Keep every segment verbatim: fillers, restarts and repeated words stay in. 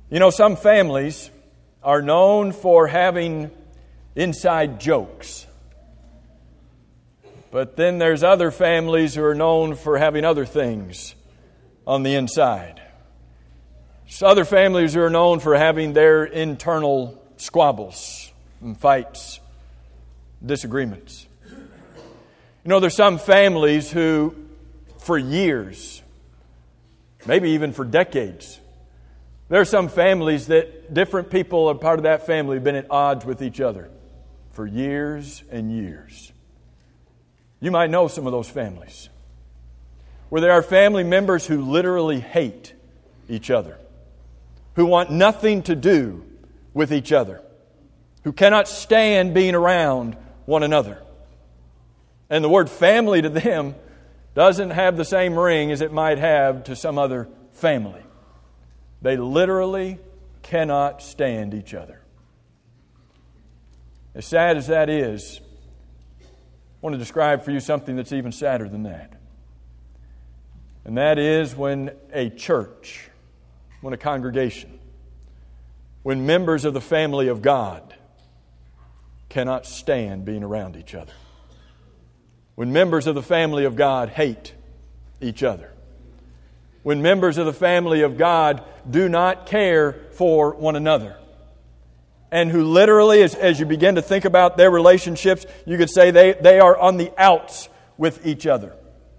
You know, some families are known for having inside jokes. But then there's other families who are known for having other things on the inside. There's other families who are known for having their internal squabbles and fights, disagreements. You know, there's some families who, for years, maybe even for decades, there are some families that different people, a part of that family, have been at odds with each other for years and years. You might know some of those families where there are family members who literally hate each other, who want nothing to do with each other, who cannot stand being around one another. And the word family to them doesn't have the same ring as it might have to some other family. They literally cannot stand each other. As sad as that is, I want to describe for you something that's even sadder than that. And that is when a church, when a congregation, when members of the family of God cannot stand being around each other. When members of the family of God hate each other. When members of the family of God do not care for one another. And who literally, as, as you begin to think about their relationships, you could say they, they are on the outs with each other.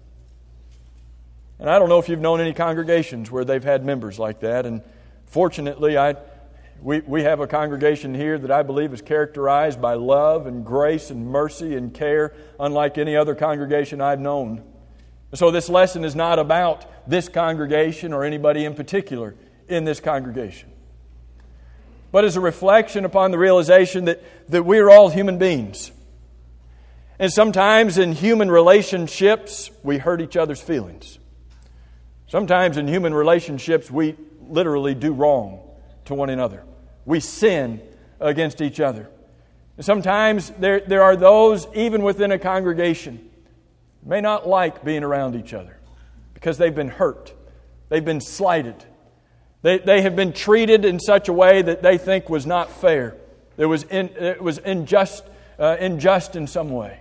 And I don't know if you've known any congregations where they've had members like that. And fortunately, I we, we have a congregation here that I believe is characterized by love and grace and mercy and care, unlike any other congregation I've known. So this lesson is not about this congregation or anybody in particular in this congregation, but is a reflection upon the realization that, that we are all human beings. And sometimes in human relationships, we hurt each other's feelings. Sometimes in human relationships, we literally do wrong to one another. We sin against each other. And sometimes there, there are those, even within a congregation, may not like being around each other because they've been hurt. They've been slighted. They, they have been treated in such a way that they think was not fair. It was, in, it was unjust, uh, unjust in some way.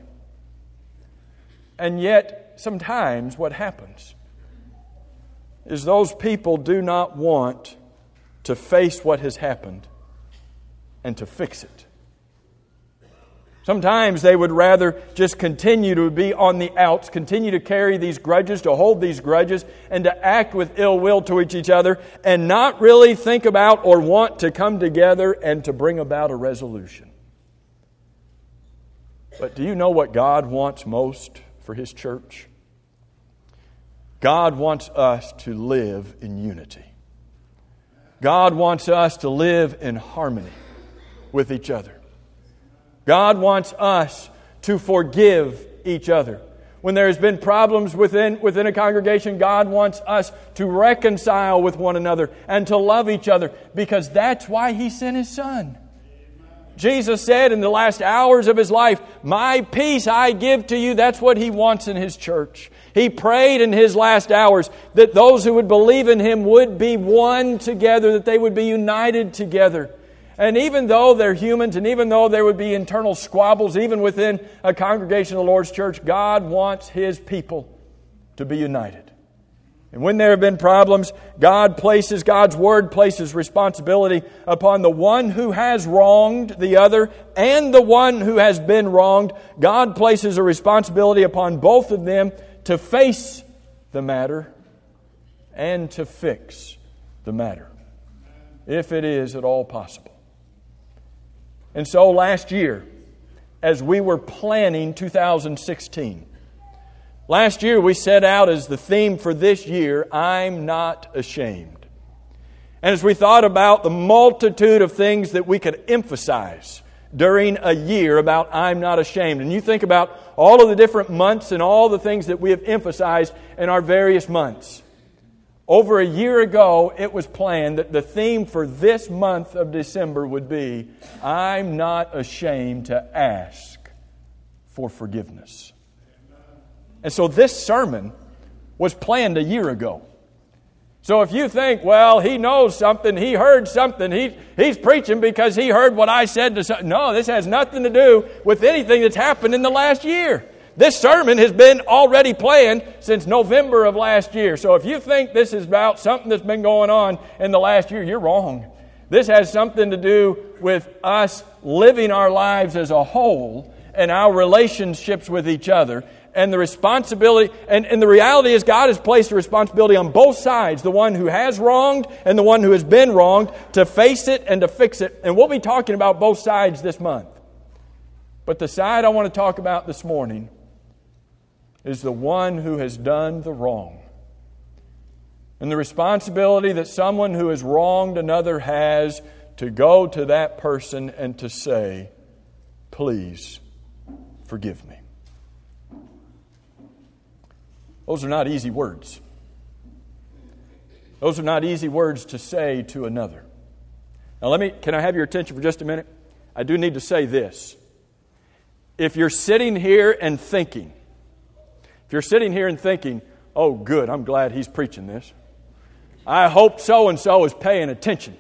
And yet, sometimes what happens is those people do not want to face what has happened and to fix it. Sometimes they would rather just continue to be on the outs, continue to carry these grudges, to hold these grudges, and to act with ill will towards each other, and not really think about or want to come together and to bring about a resolution. But do you know what God wants most for His church? God wants us to live in unity. God wants us to live in harmony with each other. God wants us to forgive each other. When there has been problems within, within a congregation, God wants us to reconcile with one another and to love each other, because that's why He sent His Son. Jesus said in the last hours of His life, "My peace I give to you." That's what He wants in His church. He prayed in His last hours that those who would believe in Him would be one together, that they would be united together. And even though they're humans, and even though there would be internal squabbles, even within a congregation of the Lord's church, God wants His people to be united. And when there have been problems, God places, God's Word places responsibility upon the one who has wronged the other and the one who has been wronged. God places a responsibility upon both of them to face the matter and to fix the matter, if it is at all possible. And so last year, as we were planning two thousand sixteen, last year we set out as the theme for this year, "I'm not ashamed." And as we thought about the multitude of things that we could emphasize during a year about "I'm not ashamed," and you think about all of the different months and all the things that we have emphasized in our various months. Over a year ago, it was planned that the theme for this month of December would be, "I'm not ashamed to ask for forgiveness." And so this sermon was planned a year ago. So if you think, well, he knows something, he heard something, he, he's preaching because he heard what I said to some... No, this has nothing to do with anything that's happened in the last year. This sermon has been already planned since November of last year. So if you think this is about something that's been going on in the last year, you're wrong. This has something to do with us living our lives as a whole and our relationships with each other. And the responsibility, and, and the reality is God has placed a responsibility on both sides, the one who has wronged and the one who has been wronged, to face it and to fix it. And we'll be talking about both sides this month. But the side I want to talk about this morning is the one who has done the wrong. And the responsibility that someone who has wronged another has to go to that person and to say, please forgive me. Those are not easy words. Those are not easy words to say to another. Now let me, can I have your attention for just a minute? I do need to say this. If you're sitting here and thinking, if you're sitting here and thinking, oh good, I'm glad he's preaching this. I hope so-and-so is paying attention.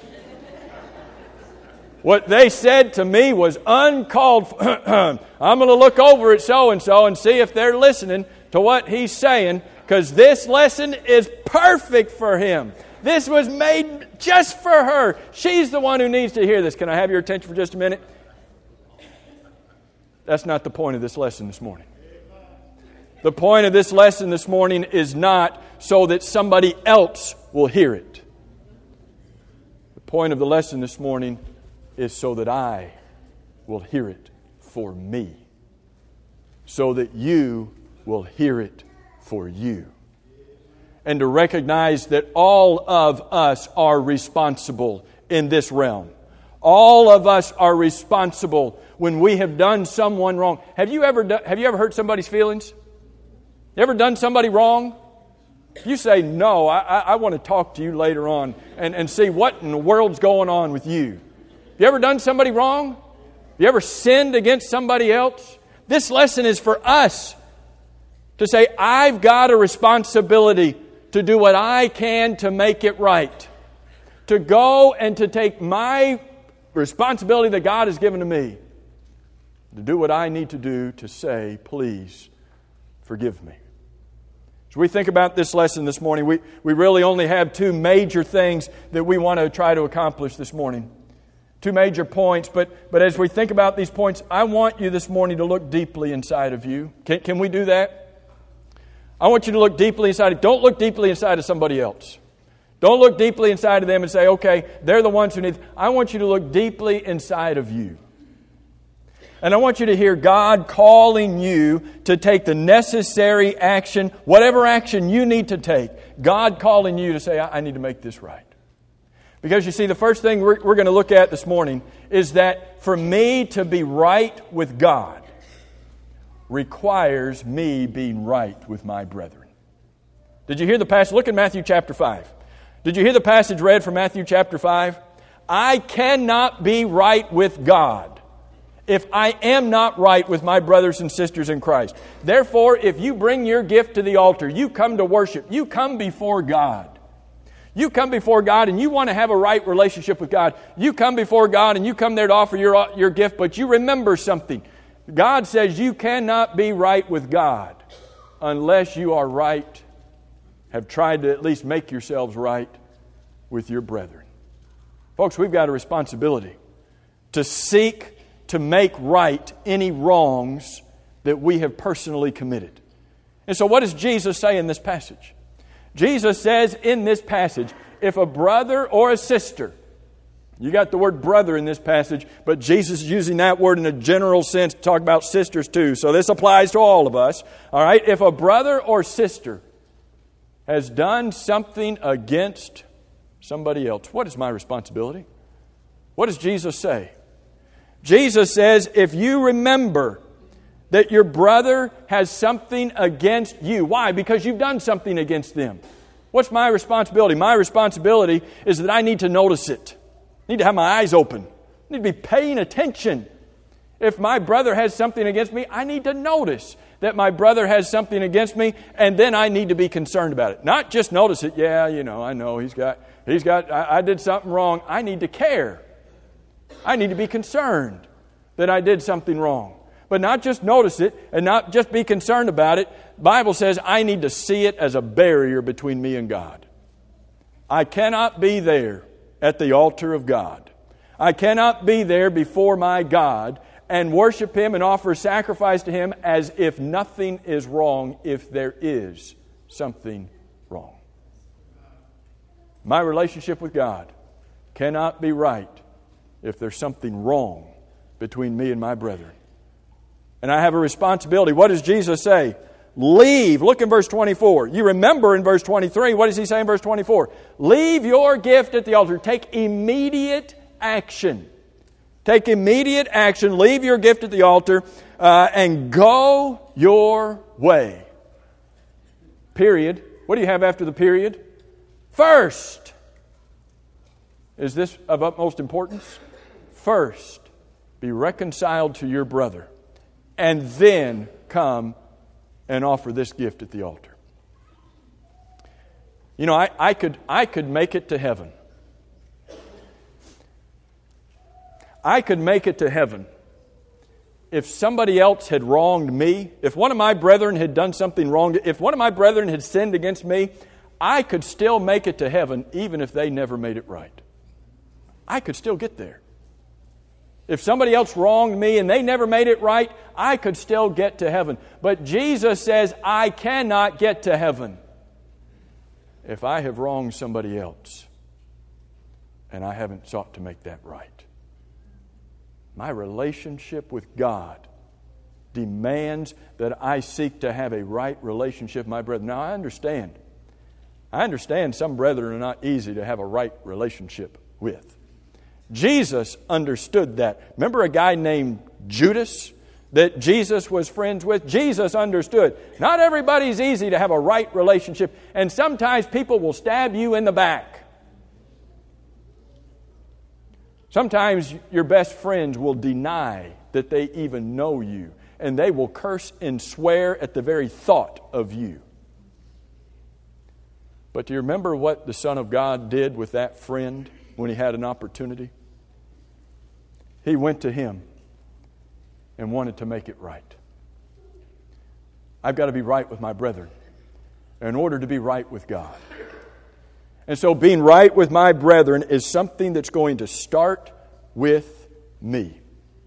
What they said to me was uncalled for. I'm going to look over at so-and-so and see if they're listening to what he's saying, because this lesson is perfect for him. This was made just for her. She's the one who needs to hear this. Can I have your attention for just a minute? That's not the point of this lesson this morning. The point of this lesson this morning is not so that somebody else will hear it. The point of the lesson this morning is so that I will hear it for me. So that you will hear it for you. And to recognize that all of us are responsible in this realm. All of us are responsible when we have done someone wrong. Have you ever done, have you ever hurt somebody's feelings? You ever done somebody wrong? You say, no, I, I, I want to talk to you later on and, and see what in the world's going on with you. You ever done somebody wrong? You ever sinned against somebody else? This lesson is for us to say, I've got a responsibility to do what I can to make it right. To go and to take my responsibility that God has given to me. To do what I need to do to say, please forgive me. As we think about this lesson this morning, we, we really only have two major things that we want to try to accomplish this morning. Two major points, but, but as we think about these points, I want you this morning to look deeply inside of you. Can, can we do that? I want you to look deeply inside of, don't look deeply inside of somebody else. Don't look deeply inside of them and say, okay, they're the ones who need. I want you to look deeply inside of you. And I want you to hear God calling you to take the necessary action, whatever action you need to take. God calling you to say, I, I need to make this right. Because you see, the first thing we're, we're going to look at this morning is that for me to be right with God requires me being right with my brethren. Did you hear the passage? Look at Matthew chapter five. Did you hear the passage read from Matthew chapter five? I cannot be right with God if I am not right with my brothers and sisters in Christ. Therefore, if you bring your gift to the altar, you come to worship, you come before God. You come before God and you want to have a right relationship with God. You come before God and you come there to offer your, your gift, but you remember something. God says you cannot be right with God unless you are right, have tried to at least make yourselves right with your brethren. Folks, we've got a responsibility to seek to make right any wrongs that we have personally committed. And so what does Jesus say in this passage? Jesus says in this passage, if a brother or a sister, you got the word brother in this passage, but Jesus is using that word in a general sense to talk about sisters too. So this applies to all of us. All right, if a brother or sister has done something against somebody else, what is my responsibility? What does Jesus say? Jesus says, if you remember that your brother has something against you. Why? Because you've done something against them. What's my responsibility? My responsibility is that I need to notice it. I need to have my eyes open. I need to be paying attention. If my brother has something against me, I need to notice that my brother has something against me, and then I need to be concerned about it. Not just notice it, yeah, you know, I know he's got, he's got, I, I did something wrong. I need to care. I need to be concerned that I did something wrong. But not just notice it and not just be concerned about it. The Bible says I need to see it as a barrier between me and God. I cannot be there at the altar of God. I cannot be there before my God and worship Him and offer sacrifice to Him as if nothing is wrong if there is something wrong. My relationship with God cannot be right if there's something wrong between me and my brethren. And I have a responsibility. What does Jesus say? Leave. Look in verse twenty-four. You remember in verse twenty-three, what does He say in verse twenty-four? Leave your gift at the altar. Take immediate action. Take immediate action. Leave your gift at the altar uh, and go your way. Period. What do you have after the period? First. Is this of utmost importance? First, be reconciled to your brother, and then come and offer this gift at the altar. You know, I, I could I could make it to heaven. I could make it to heaven if somebody else had wronged me, if one of my brethren had done something wrong, if one of my brethren had sinned against me, I could still make it to heaven even if they never made it right. I could still get there. If somebody else wronged me and they never made it right, I could still get to heaven. But Jesus says, I cannot get to heaven if I have wronged somebody else and I haven't sought to make that right. My relationship with God demands that I seek to have a right relationship with my brethren. Now, I understand. I understand some brethren are not easy to have a right relationship with. Jesus understood that. Remember a guy named Judas that Jesus was friends with? Jesus understood. Not everybody's easy to have a right relationship, and sometimes people will stab you in the back. Sometimes your best friends will deny that they even know you, and they will curse and swear at the very thought of you. But do you remember what the Son of God did with that friend when he had an opportunity? He went to him and wanted to make it right. I've got to be right with my brethren in order to be right with God. And so being right with my brethren is something that's going to start with me.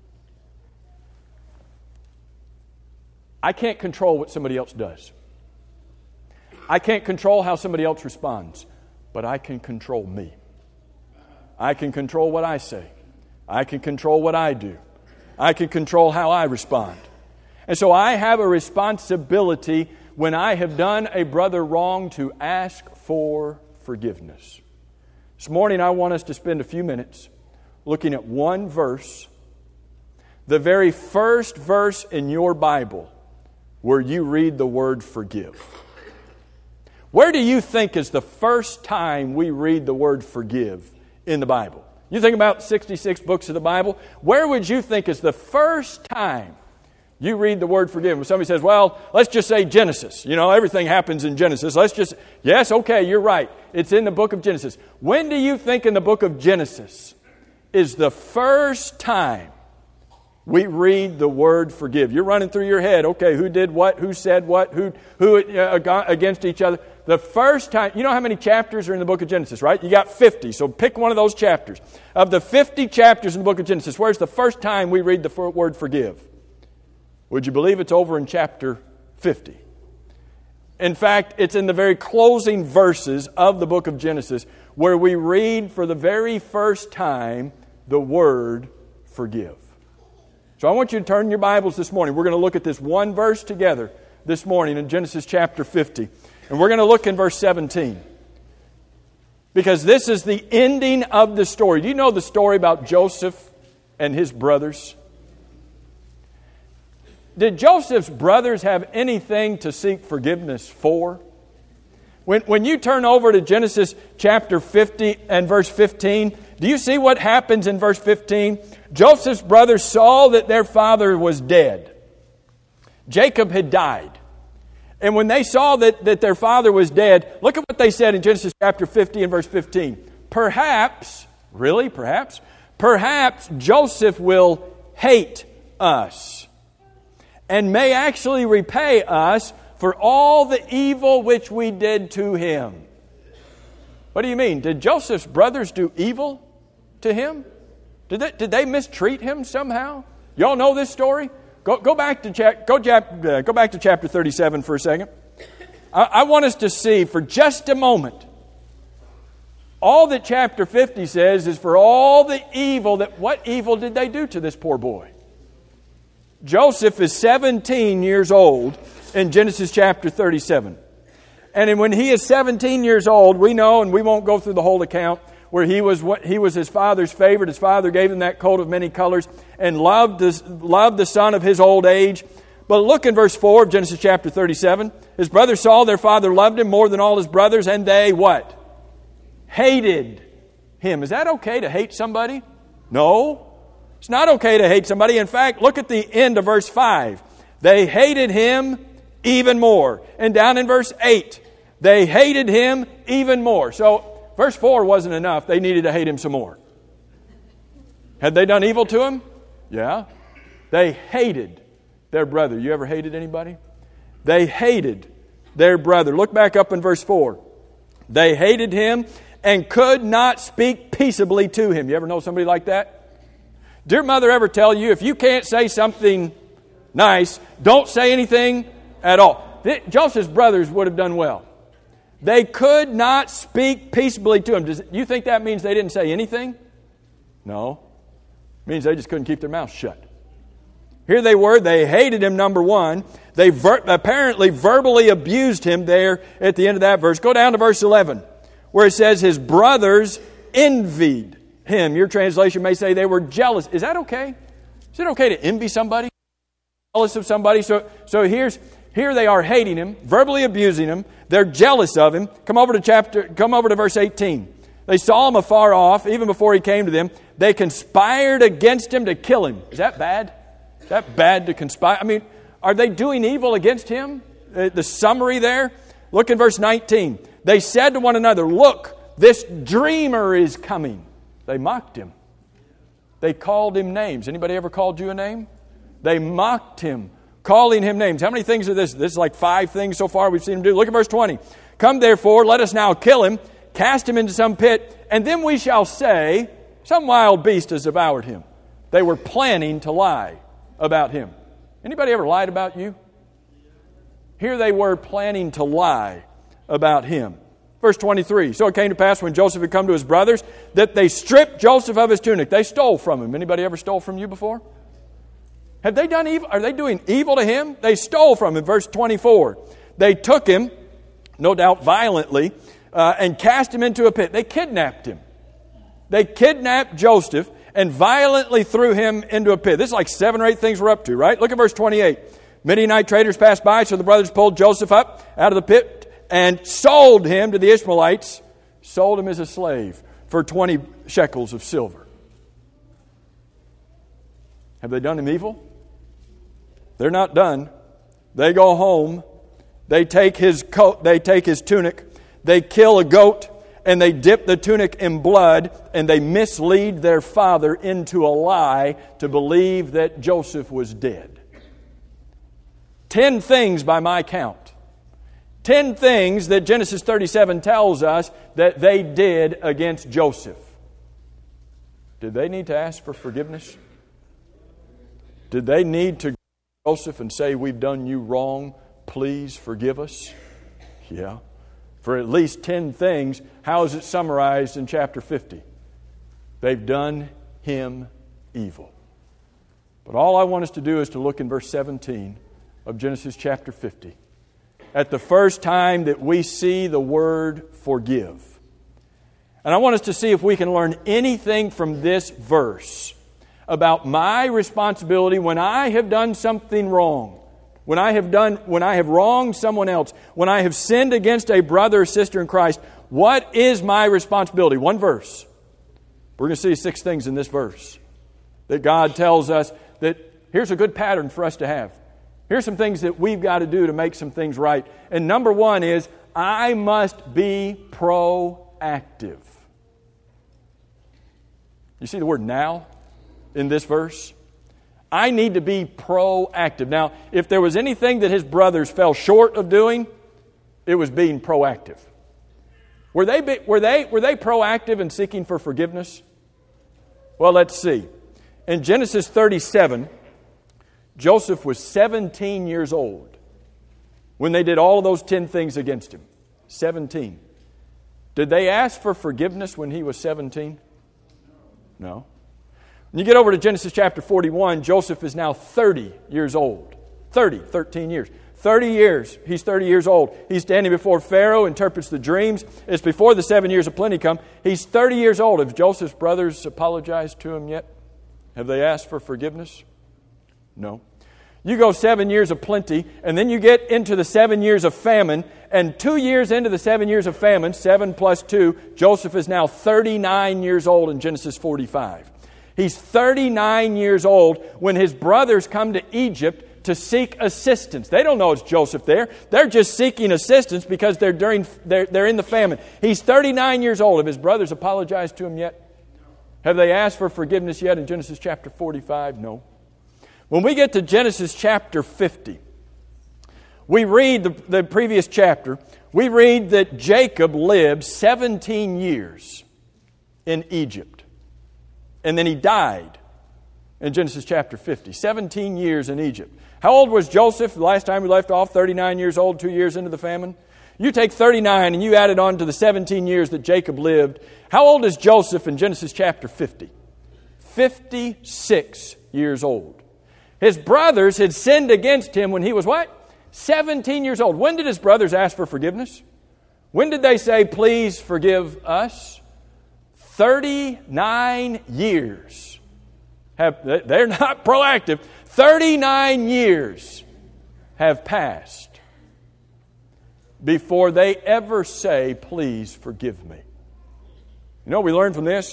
I can't control what somebody else does. I can't control how somebody else responds, but I can control me. I can control what I say. I can control what I do. I can control how I respond. And so I have a responsibility when I have done a brother wrong to ask for forgiveness. This morning I want us to spend a few minutes looking at one verse, the very first verse in your Bible where you read the word forgive. Where do you think is the first time we read the word forgive in the Bible? You think about sixty-six books of the Bible. Where would you think is the first time you read the word forgive? When somebody says, well, let's just say Genesis. You know, everything happens in Genesis. Let's just, yes, okay, you're right. It's in the book of Genesis. When do you think in the book of Genesis is the first time we read the word forgive? You're running through your head, okay, who did what, who said what, who, who uh, against each other. The first time, you know how many chapters are in the book of Genesis, right? You got fifty, so pick one of those chapters. Of the fifty chapters in the book of Genesis, where's the first time we read the word forgive? Would you believe it's over in chapter fifty? In fact, it's in the very closing verses of the book of Genesis where we read for the very first time the word forgive. So I want you to turn your Bibles this morning. We're going to look at this one verse together this morning in Genesis chapter fifty. And we're going to look in verse seventeen. Because this is the ending of the story. Do you know the story about Joseph and his brothers? Did Joseph's brothers have anything to seek forgiveness for? When, when you turn over to Genesis chapter fifty and verse fifteen, Do you see what happens in verse fifteen? Joseph's brothers saw that their father was dead. Jacob had died. And when they saw that, that their father was dead, look at what they said in Genesis chapter fifty and verse fifteen. Perhaps, really, perhaps, perhaps Joseph will hate us and may actually repay us for all the evil which we did to him. What do you mean? Did Joseph's brothers do evil to him? Did they, did they mistreat him somehow? Y'all know this story? Go, go back to cha- go, jap- uh, go back to chapter thirty-seven for a second. I, I want us to see for just a moment. All that chapter fifty says is for all the evil that, what evil did they do to this poor boy? Joseph is seventeen years old in Genesis chapter thirty-seven. And when he is seventeen years old, we know, and we won't go through the whole account, where he was what he was his father's favorite. His father gave him that coat of many colors and loved the, loved the son of his old age. But look in verse four of Genesis chapter thirty-seven. His brothers saw their father loved him more than all his brothers, and they what? Hated him. Is that okay to hate somebody? No. It's not okay to hate somebody. In fact, look at the end of verse five. They hated him even more. And down in verse eight, they hated him even more. So, verse four wasn't enough. They needed to hate him some more. Had they done evil to him? Yeah. They hated their brother. You ever hated anybody? They hated their brother. Look back up in verse four. They hated him and could not speak peaceably to him. You ever know somebody like that? Did your mother ever tell you, if you can't say something nice, don't say anything at all? Joseph's brothers would have done well. They could not speak peaceably to him. Does you think that means they didn't say anything? No. It means they just couldn't keep their mouths shut. Here they were. They hated him, number one. They ver- apparently verbally abused him there at the end of that verse. Go down to verse eleven, where it says his brothers envied him. Your translation may say they were jealous. Is that okay? Is it okay to envy somebody? Jealous of somebody? So, so here's... Here they are hating him, verbally abusing him. They're jealous of him. Come over to chapter. Come over to verse eighteen. They saw him afar off, even before he came to them. They conspired against him to kill him. Is that bad? Is that bad to conspire? I mean, are they doing evil against him? Uh, the summary there. Look in verse nineteen. They said to one another, "Look, this dreamer is coming." They mocked him. They called him names. Anybody ever called you a name? They mocked him, calling him names. How many things are this? This is like five things so far we've seen him do. Look at verse twenty. Come therefore, let us now kill him, cast him into some pit, and then we shall say, some wild beast has devoured him. They were planning to lie about him. Anybody ever lied about you? Here they were planning to lie about him. Verse twenty-three. So it came to pass when Joseph had come to his brothers that they stripped Joseph of his tunic. They stole from him. Anybody ever stole from you before? Have they done evil? Are they doing evil to him? They stole from him. Verse twenty-four. They took him, no doubt violently, uh, and cast him into a pit. They kidnapped him. They kidnapped Joseph and violently threw him into a pit. This is like seven or eight things we're up to, right? Look at verse twenty-eight. Midianite traders passed by, so the brothers pulled Joseph up out of the pit and sold him to the Ishmaelites, sold him as a slave for twenty shekels of silver. Have they done him evil? They're not done. They go home. They take his coat. They take his tunic. They kill a goat, and they dip the tunic in blood, and they mislead their father into a lie to believe that Joseph was dead. Ten things by my count. Ten things that Genesis thirty-seven tells us that they did against Joseph. Did they need to ask for forgiveness? Did they need to go to Joseph and say, we've done you wrong, please forgive us? Yeah. For at least ten things. How is it summarized in chapter fifty? They've done him evil. But all I want us to do is to look in verse seventeen of Genesis chapter fifty. At the first time that we see the word forgive. And I want us to see if we can learn anything from this verse about my responsibility when I have done something wrong, when I have done, when I have wronged someone else, when I have sinned against a brother or sister in Christ. What is my responsibility? One verse. We're going to see six things in this verse that God tells us that here's a good pattern for us to have. Here's some things that we've got to do to make some things right. And number one is, I must be proactive. You see the word now in this verse? I need to be proactive. Now, if there was anything that his brothers fell short of doing, it was being proactive. Were they, were they, were they proactive in seeking for forgiveness? Well, let's see. In Genesis thirty-seven, Joseph was seventeen years old when they did all of those ten things against him. seventeen. Did they ask for forgiveness when he was seventeen? No. When you get over to Genesis chapter forty-one, Joseph is now thirty years old. thirty, thirteen years. thirty years. He's thirty years old. He's standing before Pharaoh, interprets the dreams. It's before the seven years of plenty come. He's thirty years old. Have Joseph's brothers apologized to him yet? Have they asked for forgiveness? No. You go seven years of plenty, and then you get into the seven years of famine, and two years into the seven years of famine, seven plus two, Joseph is now thirty-nine years old in Genesis forty-five. He's thirty-nine years old when his brothers come to Egypt to seek assistance. They don't know it's Joseph there. They're just seeking assistance because they're during they're, they're in the famine. He's thirty-nine years old. Have his brothers apologized to him yet? Have they asked for forgiveness yet in Genesis chapter forty-five? No. When we get to Genesis chapter fifty, we read the, the previous chapter, we read that Jacob lived seventeen years in Egypt. And then he died in Genesis chapter fifty. seventeen years in Egypt. How old was Joseph the last time we left off? thirty-nine years old, two years into the famine. You take thirty-nine and you add it on to the seventeen years that Jacob lived. How old is Joseph in Genesis chapter fifty? fifty-six years old. His brothers had sinned against him when he was what? seventeen years old. When did his brothers ask for forgiveness? When did they say, please forgive us? thirty-nine years. Have, they're not proactive. thirty-nine years have passed before they ever say, please forgive me. You know what we learn from this?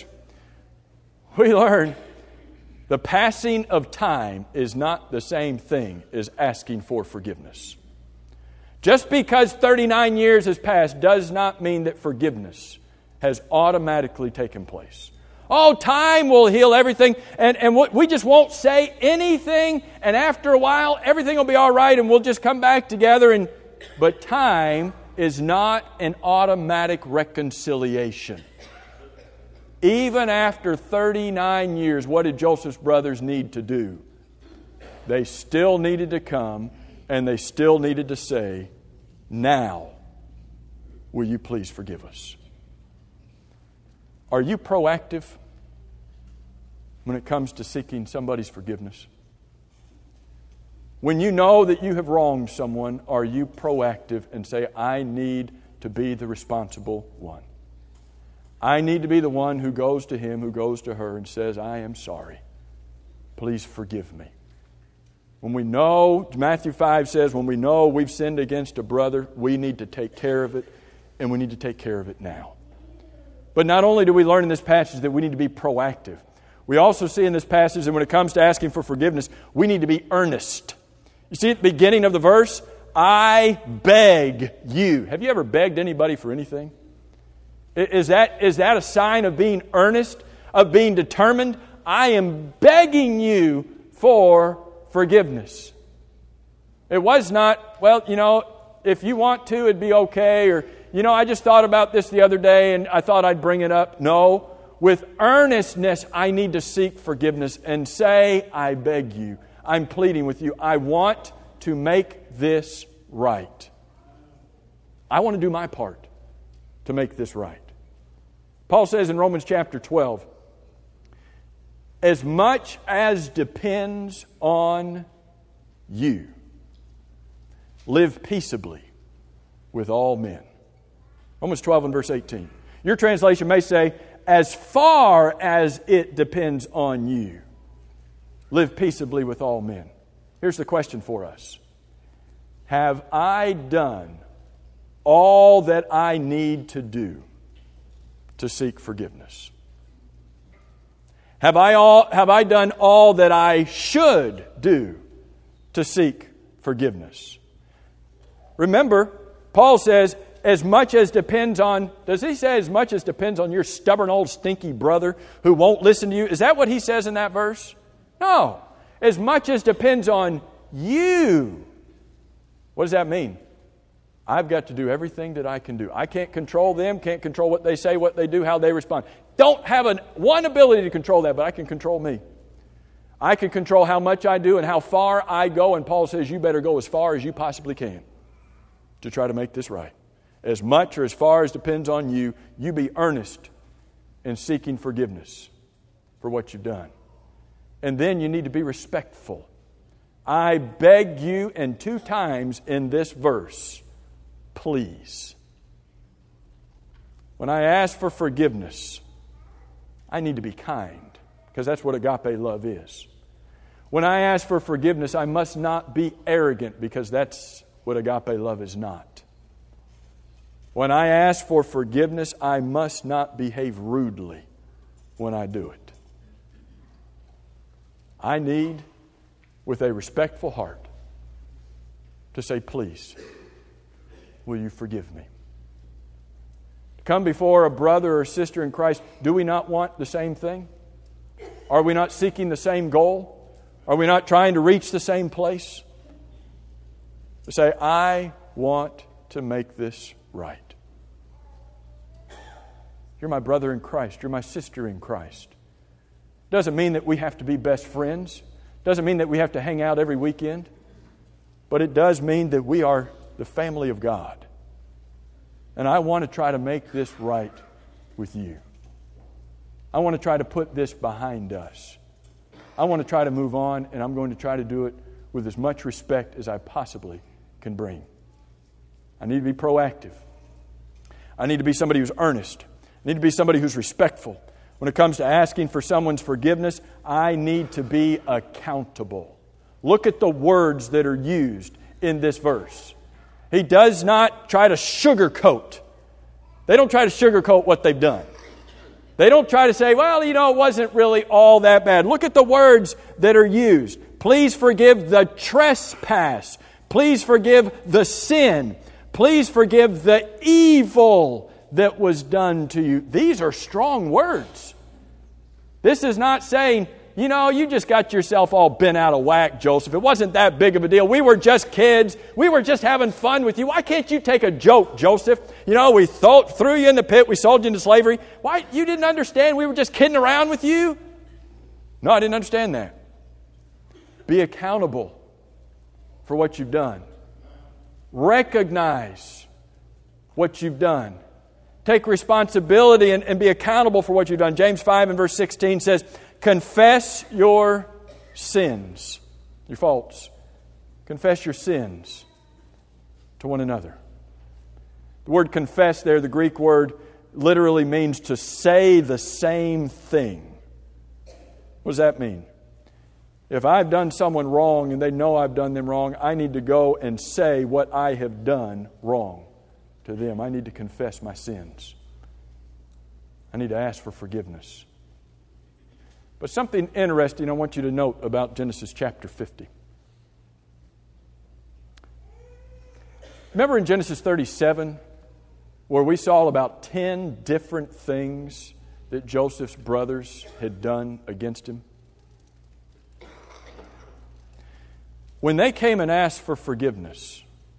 We learn the passing of time is not the same thing as asking for forgiveness. Just because thirty-nine years has passed does not mean that forgiveness has automatically taken place. Oh, time will heal everything, and, and we just won't say anything, and after a while, everything will be all right, and we'll just come back together. And But time is not an automatic reconciliation. Even after thirty-nine years, what did Joseph's brothers need to do? They still needed to come, and they still needed to say, now, will you please forgive us? Are you proactive when it comes to seeking somebody's forgiveness? When you know that you have wronged someone, are you proactive and say, I need to be the responsible one? I need to be the one who goes to him, who goes to her and says, I am sorry. Please forgive me. When we know, Matthew five says, when we know we've sinned against a brother, we need to take care of it, and we need to take care of it now. But not only do we learn in this passage that we need to be proactive, we also see in this passage that when it comes to asking for forgiveness, we need to be earnest. You see at the beginning of the verse, I beg you. Have you ever begged anybody for anything? Is that, is that a sign of being earnest, of being determined? I am begging you for forgiveness. It was not, well, you know, if you want to, it'd be okay, or, you know, I just thought about this the other day and I thought I'd bring it up. No, with earnestness, I need to seek forgiveness and say, I beg you, I'm pleading with you, I want to make this right. I want to do my part to make this right. Paul says in Romans chapter twelve, as much as depends on you, live peaceably with all men. Romans twelve and verse eighteen. Your translation may say, as far as it depends on you, live peaceably with all men. Here's the question for us. Have I done all that I need to do to seek forgiveness? Have I all have I done all that I should do to seek forgiveness? Remember, Paul says, as much as depends on, does he say as much as depends on your stubborn old stinky brother who won't listen to you? Is that what he says in that verse? No. As much as depends on you. What does that mean? I've got to do everything that I can do. I can't control them, can't control what they say, what they do, how they respond. Don't have an, one ability to control that, but I can control me. I can control how much I do and how far I go, and Paul says you better go as far as you possibly can to try to make this right. As much or as far as depends on you, you be earnest in seeking forgiveness for what you've done. And then you need to be respectful. I beg you, and two times in this verse, please. When I ask for forgiveness, I need to be kind, because that's what agape love is. When I ask for forgiveness, I must not be arrogant, because that's what agape love is not. When I ask for forgiveness, I must not behave rudely when I do it. I need, with a respectful heart, to say, please, will you forgive me? To come before a brother or sister in Christ, do we not want the same thing? Are we not seeking the same goal? Are we not trying to reach the same place? To say, I want to make this right. You're my brother in Christ. You're my sister in Christ. Doesn't mean that we have to be best friends. Doesn't mean that we have to hang out every weekend. But it does mean that we are the family of God. And I want to try to make this right with you. I want to try to put this behind us. I want to try to move on, and I'm going to try to do it with as much respect as I possibly can bring. I need to be proactive. I need to be somebody who's earnest. I need to be somebody who's respectful. When it comes to asking for someone's forgiveness, I need to be accountable. Look at the words that are used in this verse. He does not try to sugarcoat. They don't try to sugarcoat what they've done. They don't try to say, well, you know, it wasn't really all that bad. Look at the words that are used. Please forgive the trespass. Please forgive the sin. Please forgive the evil that was done to you. These are strong words. This is not saying, you know, you just got yourself all bent out of whack, Joseph. It wasn't that big of a deal. We were just kids. We were just having fun with you. Why can't you take a joke, Joseph? You know, we th- threw you in the pit. We sold you into slavery. Why? You didn't understand we were just kidding around with you? No, I didn't understand that. Be accountable for what you've done. Recognize what you've done. Take responsibility and, and be accountable for what you've done. James five and verse sixteen says, confess your sins, your faults. Confess your sins to one another. The word confess there, the Greek word, literally means to say the same thing. What does that mean? If I've done someone wrong and they know I've done them wrong, I need to go and say what I have done wrong to them. I need to confess my sins. I need to ask for forgiveness. But something interesting I want you to note about Genesis chapter fifty. Remember in Genesis thirty-seven, where we saw about ten different things that Joseph's brothers had done against him? When they came and asked for forgiveness,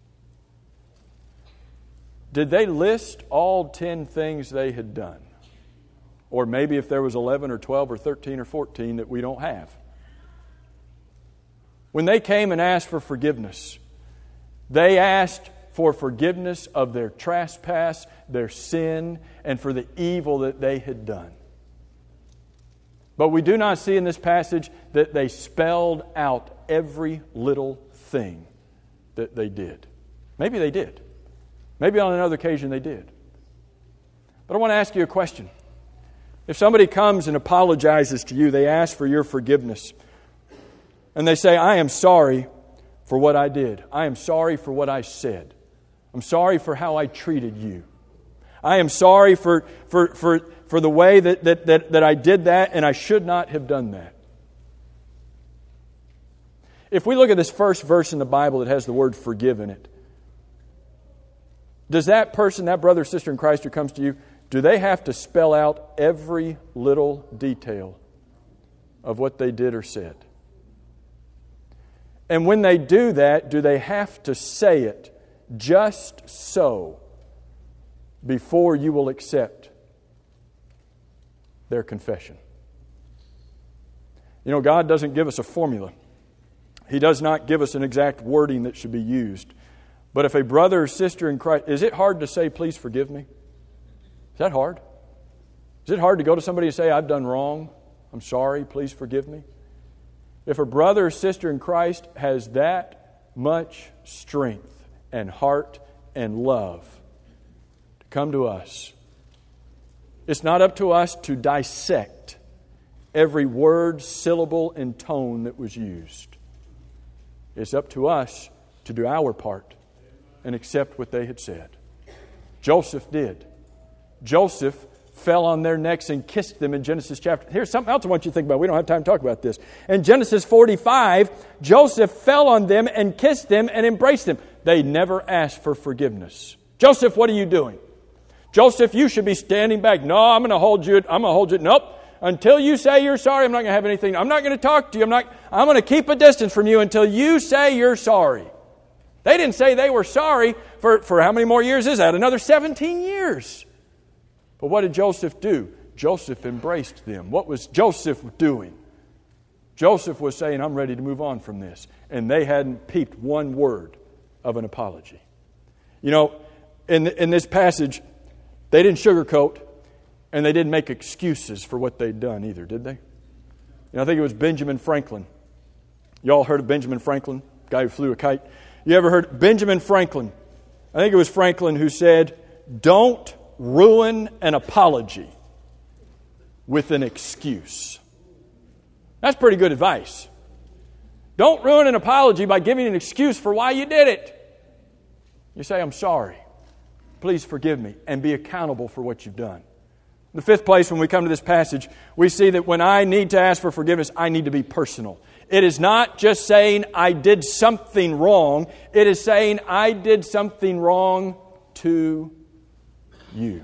did they list all ten things they had done? Or maybe if there was eleven or twelve or thirteen or fourteen that we don't have. When they came and asked for forgiveness, they asked for forgiveness of their trespass, their sin, and for the evil that they had done. But we do not see in this passage that they spelled out every little thing that they did. Maybe they did. Maybe on another occasion they did. But I want to ask you a question. If somebody comes and apologizes to you, they ask for your forgiveness, and they say, I am sorry for what I did. I am sorry for what I said. I'm sorry for how I treated you. I am sorry for, for, for for the way that, that, that, that I did that, and I should not have done that. If we look at this first verse in the Bible that has the word forgive in it, does that person, that brother or sister in Christ who comes to you, do they have to spell out every little detail of what they did or said? And when they do that, do they have to say it just so before you will accept their confession? You know, God doesn't give us a formula. He does not give us an exact wording that should be used. But if a brother or sister in Christ, is it hard to say, please forgive me? Is that hard? Is it hard to go to somebody and say, I've done wrong, I'm sorry, please forgive me? If a brother or sister in Christ has that much strength and heart and love to come to us, it's not up to us to dissect every word, syllable, and tone that was used. It's up to us to do our part and accept what they had said. Joseph did. Joseph fell on their necks and kissed them in Genesis chapter. Here's something else I want you to think about. We don't have time to talk about this. In Genesis forty-five, Joseph fell on them and kissed them and embraced them. They never asked for forgiveness. Joseph, what are you doing? Joseph, you should be standing back. No, I'm going to hold you. I'm going to hold you. Nope. Until you say you're sorry, I'm not going to have anything. I'm not going to talk to you. I'm not. I'm going to keep a distance from you until you say you're sorry. They didn't say they were sorry for, for how many more years is that? Another seventeen years. But what did Joseph do? Joseph embraced them. What was Joseph doing? Joseph was saying, I'm ready to move on from this. And they hadn't peeped one word of an apology. You know, in, in this passage, they didn't sugarcoat and they didn't make excuses for what they'd done either, did they? You know, I think it was Benjamin Franklin. You all heard of Benjamin Franklin, guy who flew a kite? You ever heard Benjamin Franklin? I think it was Franklin who said, don't ruin an apology with an excuse. That's pretty good advice. Don't ruin an apology by giving an excuse for why you did it. You say, I'm sorry. Please forgive me, and be accountable for what you've done. In the fifth place, when we come to this passage, we see that when I need to ask for forgiveness, I need to be personal. It is not just saying I did something wrong. It is saying I did something wrong to you.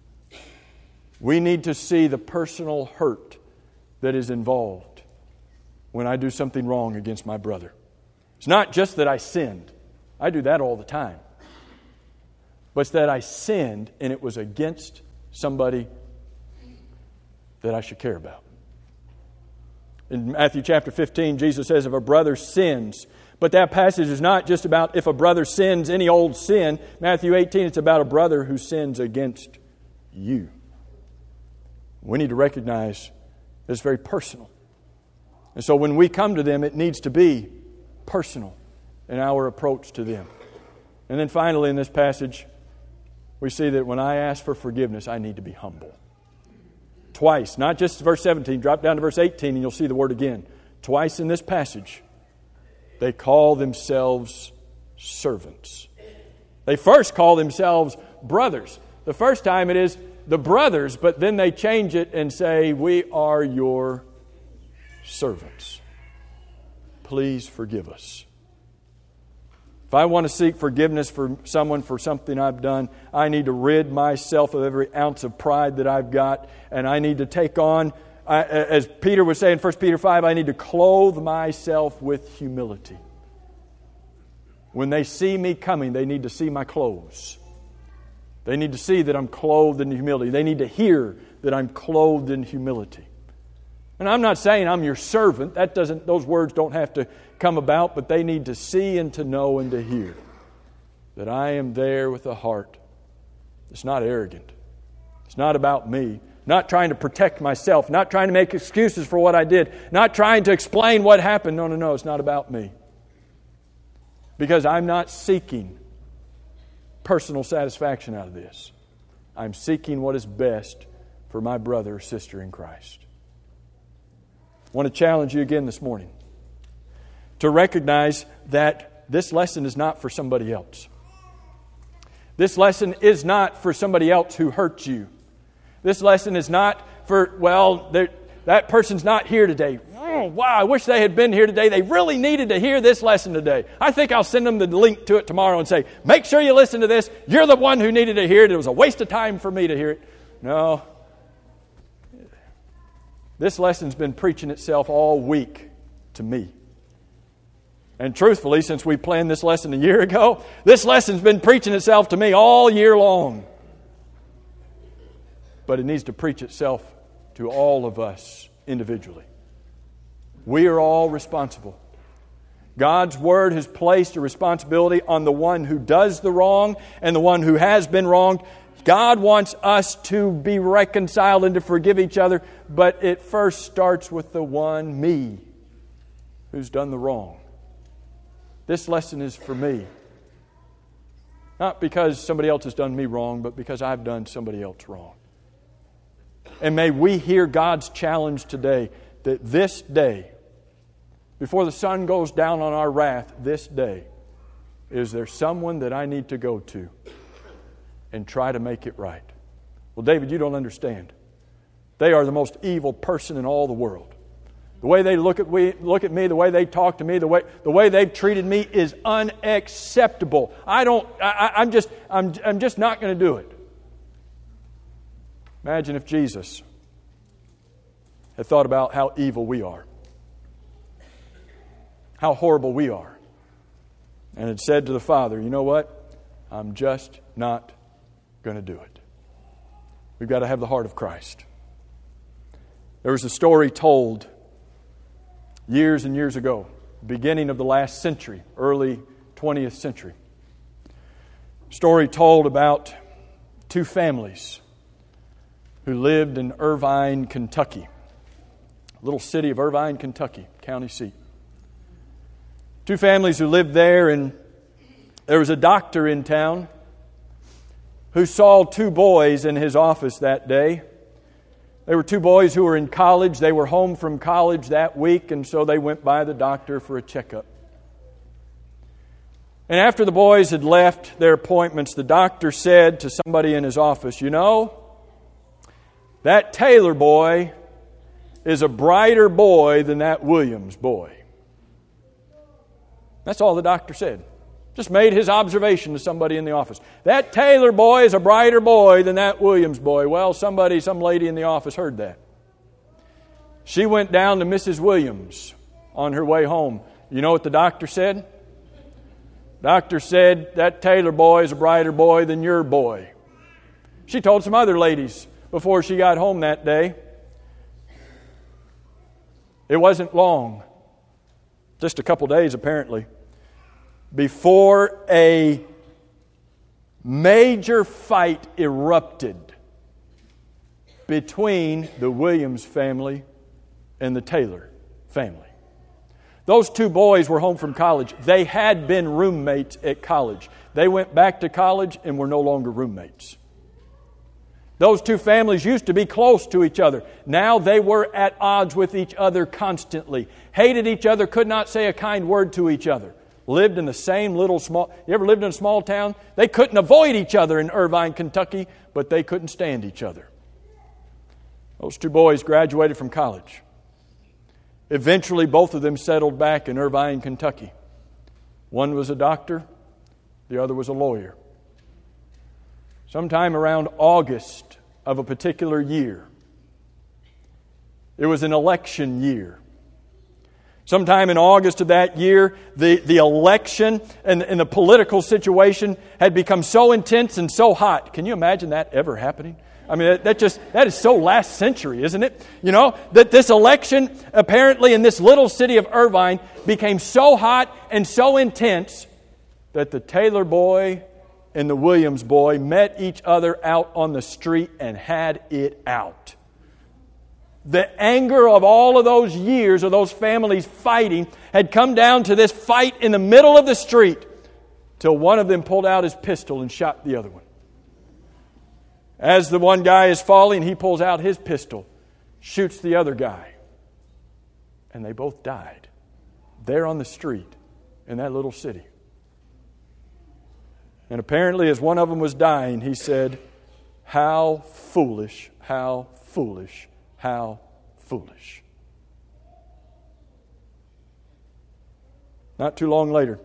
We need to see the personal hurt that is involved when I do something wrong against my brother. It's not just that I sinned. I do that all the time. But it's that I sinned and it was against somebody that I should care about. In Matthew chapter fifteen, Jesus says, if a brother sins, but that passage is not just about if a brother sins any old sin. Matthew eighteen, it's about a brother who sins against you. We need to recognize that it's very personal. And so when we come to them, it needs to be personal in our approach to them. And then finally in this passage, we see that when I ask for forgiveness, I need to be humble. Twice, not just verse seventeen, drop down to verse eighteen and you'll see the word again. Twice in this passage, they call themselves servants. They first call themselves brothers. The first time it is the brothers, but then they change it and say, we are your servants. Please forgive us. If I want to seek forgiveness for someone for something I've done, I need to rid myself of every ounce of pride that I've got, and I need to take on, as Peter was saying in First Peter five, I need to clothe myself with humility. When they see me coming, they need to see my clothes. They need to see that I'm clothed in humility. They need to hear that I'm clothed in humility. And I'm not saying I'm your servant. That doesn't; those words don't have to come about, but they need to see and to know and to hear that I am there with a heart that's not arrogant. It's not about me. Not trying to protect myself. Not trying to make excuses for what I did. Not trying to explain what happened. No, no, no. It's not about me. Because I'm not seeking personal satisfaction out of this. I'm seeking what is best for my brother or sister in Christ. I want to challenge you again this morning to recognize that this lesson is not for somebody else. This lesson is not for somebody else who hurt you. This lesson is not for, well, that person's not here today. Oh, wow, I wish they had been here today. They really needed to hear this lesson today. I think I'll send them the link to it tomorrow and say, make sure you listen to this. You're the one who needed to hear it. It was a waste of time for me to hear it. No. This lesson's been preaching itself all week to me. And truthfully, since we planned this lesson a year ago, this lesson's been preaching itself to me all year long. But it needs to preach itself to all of us individually. We are all responsible. God's Word has placed a responsibility on the one who does the wrong and the one who has been wronged. God wants us to be reconciled and to forgive each other, but it first starts with the one, me, who's done the wrong. This lesson is for me. Not because somebody else has done me wrong, but because I've done somebody else wrong. And may we hear God's challenge today that this day, before the sun goes down on our wrath, this day, is there someone that I need to go to and try to make it right? Well, David, you don't understand. They are the most evil person in all the world. The way they look at we look at me, the way they talk to me, the way the way they've treated me is unacceptable. I don't. I, I'm just. I'm. I'm just not going to do it. Imagine if Jesus had thought about how evil we are, how horrible we are, and had said to the Father, "You know what? I'm just not going to do it." We've got to have the heart of Christ. There was a story told years and years ago, beginning of the last century, early twentieth century. Story told about two families who lived in Irvine, Kentucky. Little city of Irvine, Kentucky, county seat. Two families who lived there, and there was a doctor in town who saw two boys in his office that day. They were two boys who were in college. They were home from college that week, and so they went by the doctor for a checkup. And after the boys had left their appointments, the doctor said to somebody in his office, "You know, that Taylor boy is a brighter boy than that Williams boy." That's all the doctor said. Just made his observation to somebody in the office. That Taylor boy is a brighter boy than that Williams boy. Well, somebody, some lady in the office heard that. She went down to Missus Williams on her way home. You know what the doctor said? Doctor said, "That Taylor boy is a brighter boy than your boy." She told some other ladies before she got home that day. It wasn't long, just a couple days apparently, before a major fight erupted between the Williams family and the Taylor family. Those two boys were home from college. They had been roommates at college. They went back to college and were no longer roommates. Those two families used to be close to each other. Now they were at odds with each other constantly. Hated each other, could not say a kind word to each other. Lived in the same little small... You ever lived in a small town? They couldn't avoid each other in Irvine, Kentucky, but they couldn't stand each other. Those two boys graduated from college. Eventually, both of them settled back in Irvine, Kentucky. One was a doctor, the other was a lawyer. Sometime around August of a particular year, it was an election year. Sometime in August of that year, the, the election and, and the political situation had become so intense and so hot. Can you imagine that ever happening? I mean, that, that just that is so last century, isn't it? You know, that this election apparently in this little city of Irvine became so hot and so intense that the Taylor boy and the Williams boy met each other out on the street and had it out. The anger of all of those years of those families fighting had come down to this fight in the middle of the street till one of them pulled out his pistol and shot the other one. As the one guy is falling, he pulls out his pistol, shoots the other guy, and they both died there on the street in that little city. And apparently as one of them was dying, he said, How foolish, how foolish, how foolish. Not too long later,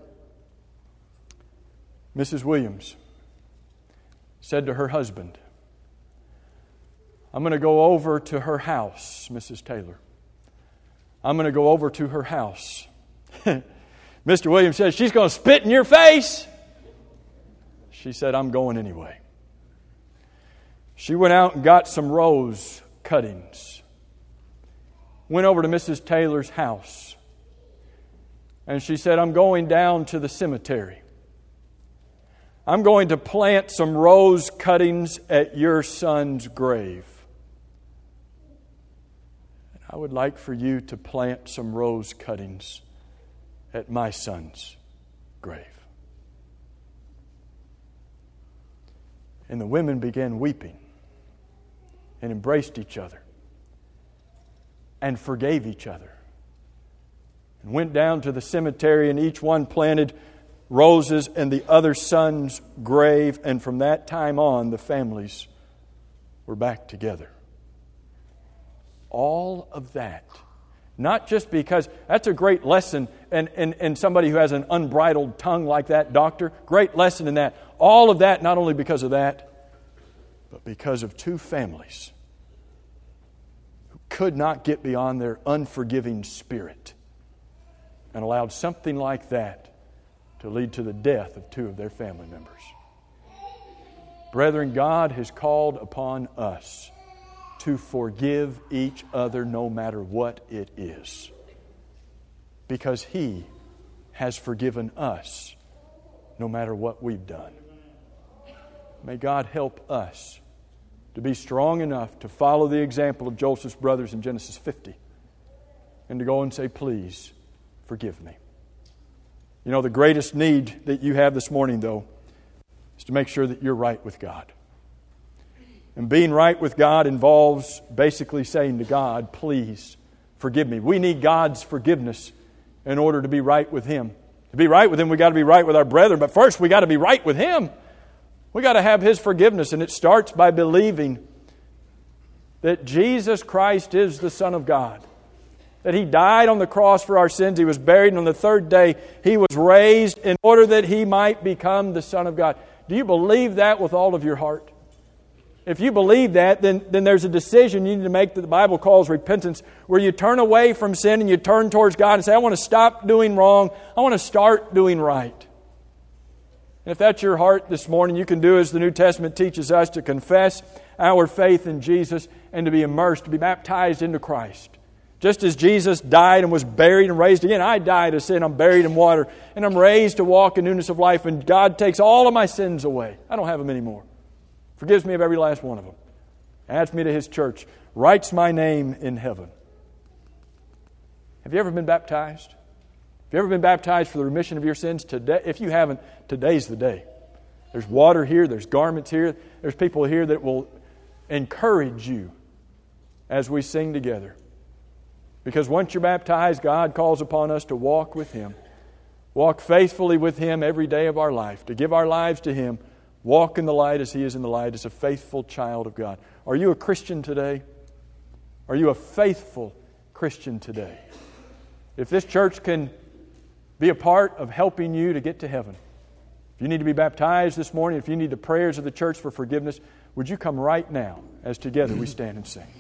Missus Williams said to her husband, I'm going to go over to her house, Missus Taylor. I'm going to go over to her house. Mister Williams says, she's going to spit in your face. She said, I'm going anyway. She went out and got some rose cuttings. Went over to Missus Taylor's house. And she said, I'm going down to the cemetery. I'm going to plant some rose cuttings at your son's grave. And I would like for you to plant some rose cuttings at my son's grave. And the women began weeping and embraced each other and forgave each other and went down to the cemetery, and each one planted roses in the other son's grave, and from that time on the families were back together. All of that, not just because that's a great lesson, and, and, and somebody who has an unbridled tongue like that, doctor, great lesson in that. All of that, not only because of that, but because of two families who could not get beyond their unforgiving spirit and allowed something like that to lead to the death of two of their family members. Brethren, God has called upon us to forgive each other no matter what it is, because He has forgiven us no matter what we've done. May God help us to be strong enough to follow the example of Joseph's brothers in Genesis fifty and to go and say, please, forgive me. You know, the greatest need that you have this morning, though, is to make sure that you're right with God. And being right with God involves basically saying to God, please, forgive me. We need God's forgiveness in order to be right with Him. To be right with Him, we've got to be right with our brethren. But first, we've got to be right with Him. We've got to have His forgiveness. And it starts by believing that Jesus Christ is the Son of God. That He died on the cross for our sins. He was buried, and on the third day He was raised in order that He might become the Son of God. Do you believe that with all of your heart? If you believe that, then, then there's a decision you need to make that the Bible calls repentance, where you turn away from sin and you turn towards God and say, I want to stop doing wrong. I want to start doing right. And if that's your heart this morning, you can do as the New Testament teaches us, to confess our faith in Jesus and to be immersed, to be baptized into Christ. Just as Jesus died and was buried and raised again, I died to sin, I'm buried in water, and I'm raised to walk in newness of life, and God takes all of my sins away. I don't have them anymore. Forgives me of every last one of them. Adds me to His church. Writes my name in heaven. Have you ever been baptized? Have you ever been baptized for the remission of your sins? Today, if you haven't, today's the day. There's water here. There's garments here. There's people here that will encourage you as we sing together. Because once you're baptized, God calls upon us to walk with Him. Walk faithfully with Him every day of our life. To give our lives to Him. Walk in the light as He is in the light, as a faithful child of God. Are you a Christian today? Are you a faithful Christian today? If this church can be a part of helping you to get to heaven, if you need to be baptized this morning, if you need the prayers of the church for forgiveness, would you come right now as together we stand and sing?